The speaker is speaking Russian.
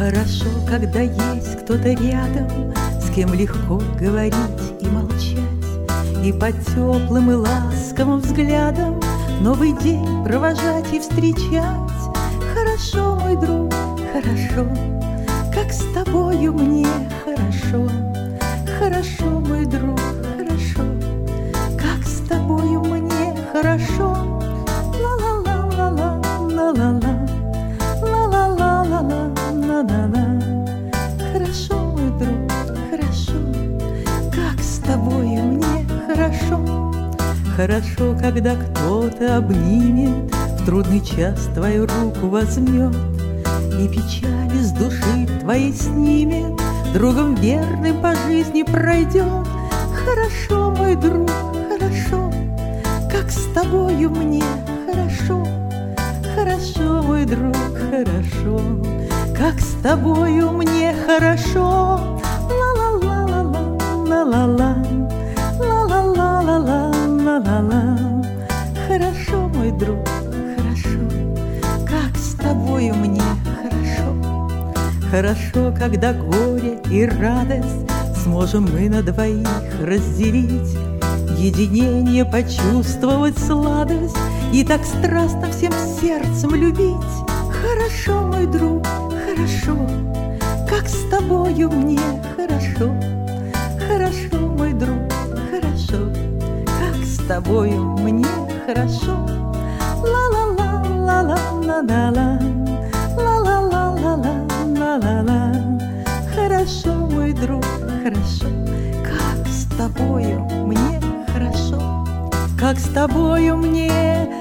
Хорошо, когда есть кто-то рядом, с кем легко говорить и молчать, и под теплым и ласковым взглядом новый день провожать и встречать. Хорошо, мой друг, хорошо, как с тобою мне хорошо. Хорошо, мой друг, хорошо, как с тобою мне хорошо. Ла-ла-ла-ла-ла, ла-ла-ла, ла-ла-ла-ла-ла, ла-ла-ла. Хорошо, мой друг, хорошо, как с тобою мне хорошо. Хорошо, когда кто-то обнимет, в трудный час твою руку возьмет и печали с души твоей снимет, другом верным по жизни пройдет. Хорошо, мой друг, хорошо, как с тобою мне хорошо. Хорошо, мой друг, хорошо, как с тобою мне хорошо. Ла-ла-ла-ла-ла, ла-ла-ла, ла-ла-ла-ла-ла, ла-ла-ла. Хорошо, мой друг, хорошо, как с тобою мне хорошо. Хорошо, когда горе и радость сможем мы на двоих разделить, единение почувствовать сладость и так страстно всем сердцем любить. Хорошо, мой друг, хорошо, как с тобою мне хорошо. Хорошо, мой друг, хорошо, как с тобою мне хорошо. Ла-ла-ла-ла-ла-ла-ла, ла-ла-ла-ла-ла, ла-ла-ла. Хорошо, мой друг, хорошо, как с тобою мне хорошо. Как с тобою мне